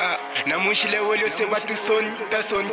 Namushile wolyo se batu son, ta son.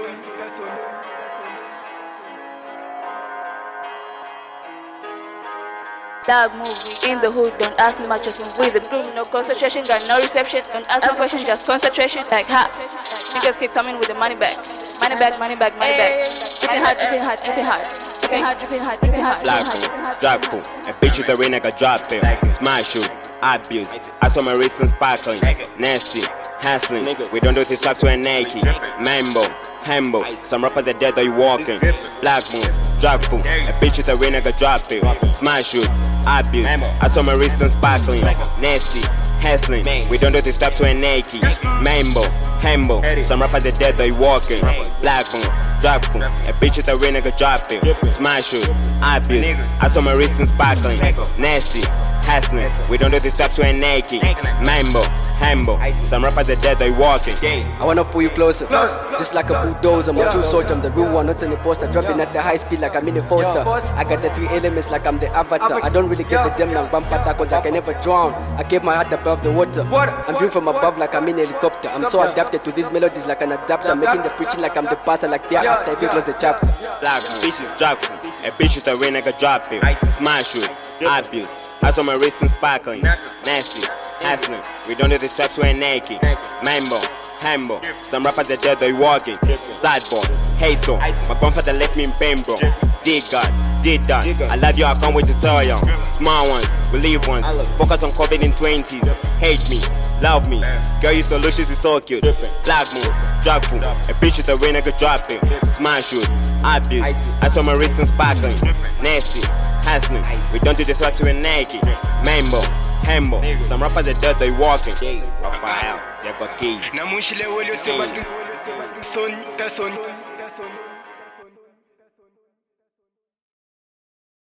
Dog movie in the hood, don't ask me much, just move with the room. No concentration, got no reception. Don't ask no question, just concentration. Like ha, niggas keep coming with the money back, money back, money back, money back. Dripping hard, dripping hard, dripping hard, dripping hard, dripping hard, dripping hard. Black drug fool, a bitch with a ring like a drop bill. Smash you, abuse. I saw my wrist and sparkling, nasty, hassling. We don't do this clap to a Nike, Mambo, Hambo. Some rappers are dead, are you walking? Black move, drug fool, a bitch with a ring like a drop bill. Smash you, abuse. I saw my wrist and sparkling, nasty, hassling. We don't do this clap to a Nike, Mambo, Hambo. Some rappers are dead, are you walking? Black move, drug fool, a bitch with a ring like a drop bill. Smash you, abuse. I saw my wrist and sparkling, nasty, hassling. We don't do this clap to a Nike, Mambo, Hambo. Some rappers are dead, they walking. I wanna pull you closer, just like a bulldozer. I'm a true soldier, I'm the real one, not an imposter. Dropping at the high speed like I'm in a Foster. I got the three elements like I'm the avatar. I don't really give a damn like Bampata, cause I can never drown. I keep my heart above the water. I'm viewing from above like I'm in a helicopter. I'm so adapted to these melodies like an adapter. Making the preaching like I'm the pastor, like there after I even close the chapter. Black bitch, drug fool, a bitch with a ring like a drop bill. Smash you, abuse. I saw my wrist and sparkling, nasty, hassling. We don't do this trap to a Nike, Mambo, Hambo. Some rappers are dead, they walking. Sad boy, hey so, my grandfather left me in pain, bro. Did God, did that. I love you, I can't wait to tell you. Small ones, believe ones. Focus on COVID in 20s. Hate me, love me. Girl, your solutions is so cute. Black move, drug fool, a bitch with a ring like a drop it. Smash you, abuse. I saw my wrist and sparkling, nasty, hassling. We don't do this right to a Nike, Mambo, Hambo. Some rappers are dead, they walking. Rafael, they got keys. Namushile wolyo se batu son, ta son.